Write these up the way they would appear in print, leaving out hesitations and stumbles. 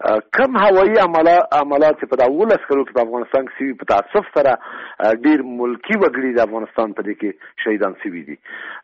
کم هوایي عملات چې په دا 12 کلو کې په افغانستان کې سوي په تاسف سره ډیر ملکی وګړي د افغانستان په دې کې شهیدان سوي دي.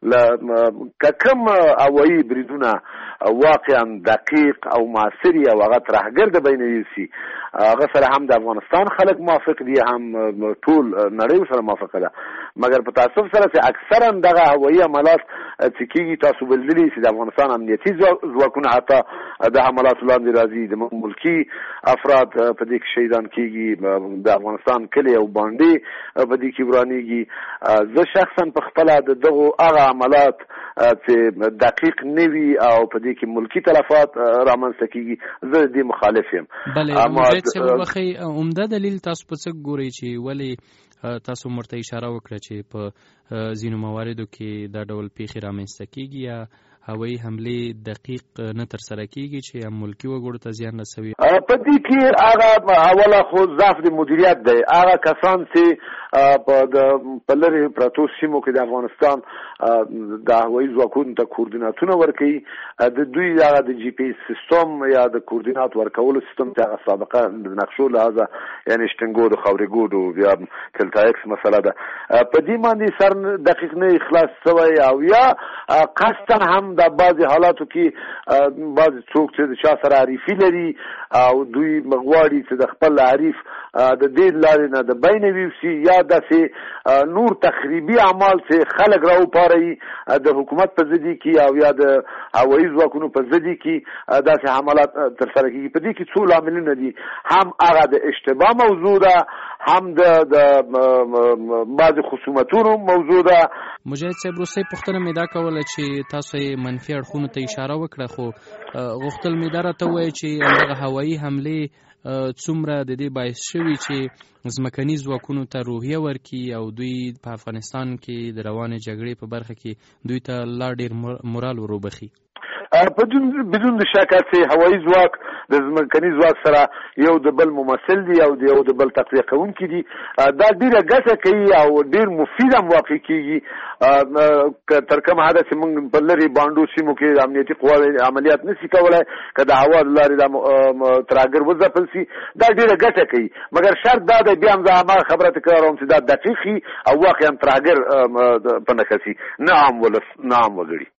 کم هوایي بریدونه واقعا دقیق او معاصر او هغه ترهګر د بینوي سي هغه سره هم د افغانستان خلک موافق دي هم ټول نړۍ سره موافقه ده، مګر په تاسف سره چې اکثرا دغه هوایي عملات چې کېږي تاسو بلدلي چې د افغانستان امنیتي ځواکونه حتی د حملاتو لاندې راځي، د ملکی افراد په دې کې شهیدان کېږي، د افغانستان کلي او باندې په دې کې ورانېږي. زه شخصا په خپله د دغو هغه عملات چې دقیق نه وي او په دې کې ملکی تلفات رامنځته کېږي زه د دې مخالف یم. بلې مجاهد صاحب وخی عمده دلیل تاسو په څه ګورئ چې ولې تاسو مرته اشاره وکړه چې په ځینو مواردو کې دا ډول پیښې رامنځته کېږي یا هوایي حملې دقیق نه ترسره کېږي چې هم ملکي وګړو ته زیان رسوي؟ په دې کې هغه اوله خو ضعف د مدیریت دی. هغه کسان چې په لرې پرتو سیمو کې د افغانستان د هوایي ځواکونو ته کوردیناتونه ورکوي، د دوی هغه د جی پی ایس سیستم یا د کوردینات ورکولو سیستم چې هغه سابقه د نقشو لحاظه یعنی شټنګود او خاورګود یا کلتایکس مسله ده، په دې باندې سر دقیق نه خلاص شوی او یا قصدن هم د بعضې حالاتو کې بعضې څوک چې د چا سره حریفي لري او دوی مغواړي چې د خپل حریف د دې لارې نه د بینه ویوسي یا داسې نور تخریبي اعمال چې خلک راوپاروي د حکومت په ضدي کې او یا د هوایي ځواکونو په ضدي کې داسې حملات ترسره کېږي. په دې کې څو لاملونه دي، هم هغه د اشتباه موضوع ده، هم د بعضې خصومتونو موضوع ده. مجاهد صاحب وروستۍ پوښتنه مې دا کوله چې تاسو یې منفي اړخونو ته اشاره وکړه، خو غوښتل مې دا راته ووایي چې دغه هوایي حملې څومره د دې باعث شوي چې ځمکني ځواکونو ته روحیه ورکړي او دوی په افغانستان کې د روانې جګړې په برخه کې دوی ته لا ډېر مورال وروبخي. بدون د شک چې هوایي ځواک د ځمکني ځواک سره یو د بل ممثل دي او یو د بل تقویه کوونکي دي، دا ډېره ګټه کوي او ډېر مفید هم واقع کېږي. تر کومه حده چې موږ په لرې بانډو سیمو کې د امنیتي قواوې عملیات نشي کولی که د هوا د لارې دا ترهګر وځپل سي، دا ډېره ګټه کوي، مګر شرط دا دی بیا هم زه هماغه خبره تکراروم چې دا دقیق وي او واقعا ترهګر په نښه سي، نه عام ولس نه عام وګړي.